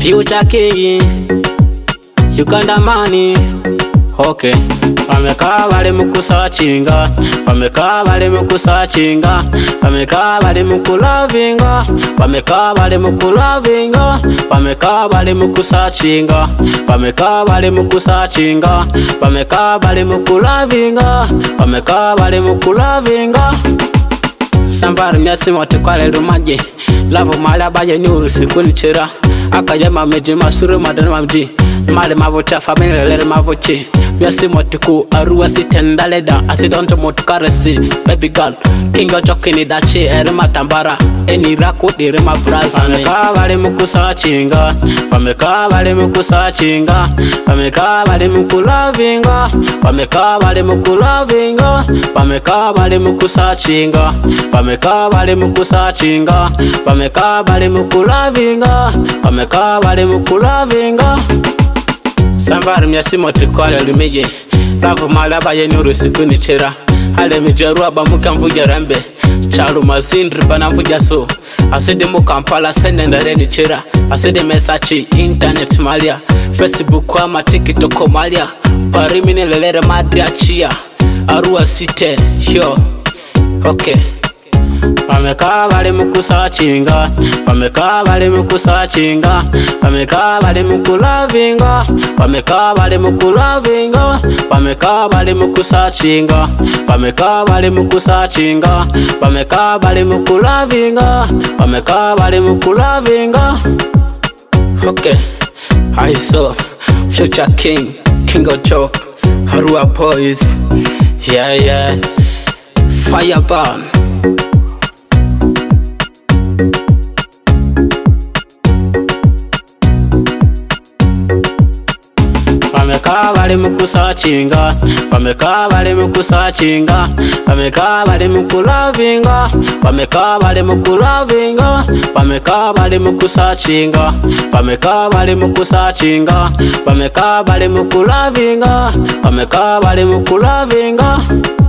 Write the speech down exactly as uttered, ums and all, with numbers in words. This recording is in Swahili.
Future King, Uganda money. Okay. Pamekaa bali mukusachinga, pamekaa bali mukusachinga, pamekaa bali mukulavinga, pamekaa bali mukulavinga, pamekaa bali mukusachinga, pamekaa bali mukusachinga, pamekaa bali mukulavinga, pamekaa bali mukulavinga. Sambari myasi mote kwale lumaje, lavo mala baje ni usiku nchira, akajama meji masuru madana mamji, male mavocha famile lele mavochi. Myasi mote ku aruwa sitendale da, asidonto mote karesi, baby girl, king of jokini dachi ere matambara, eni raku dire mabraza. Pamekaa bali mukusachinga, pamekaa bali mukusachinga, pamekaa bali mukulavinga, pamekaa bali mukulavinga, pamekaa bali mukusachinga, pamekaa bali mukusachinga, pamekaa bali mukulavinga, pamekaa bali mukulavinga. Sambari myasi mote kwale lumeje, lavo malaba ye nuru siku nichira, hale mijarua bamuka mvuja rambe, chalu mazindri bana mvuja so, asede mukampala sende ndare nichira, asede mesachi internet malia, Facebook kwa matikitoko malia, parimine lelere madri achia, aruwa site, yo, okay. Pamekaa bali mukusachinga, pamekaa bali mukusachinga, pamekaa bali mukulavinga, pamekaa bali mukulavinga, pamekaa bali mukusachinga, pamekaa bali mukusachinga, pamekaa bali mukulavinga, pamekaa bali mukulavinga. Okay, I saw Future King, King of Joke, Harua Boys, yeah yeah, Fireburn. Pamekaa bali mukusachinga, pamekaa bali mukusachinga, pamekaa bali mukulavinga, pamekaa bali mukulavinga, pamekaa bali mukusachinga, pamekaa bali mukusachinga, pamekaa bali mukulavinga, pamekaa bali mukulavinga.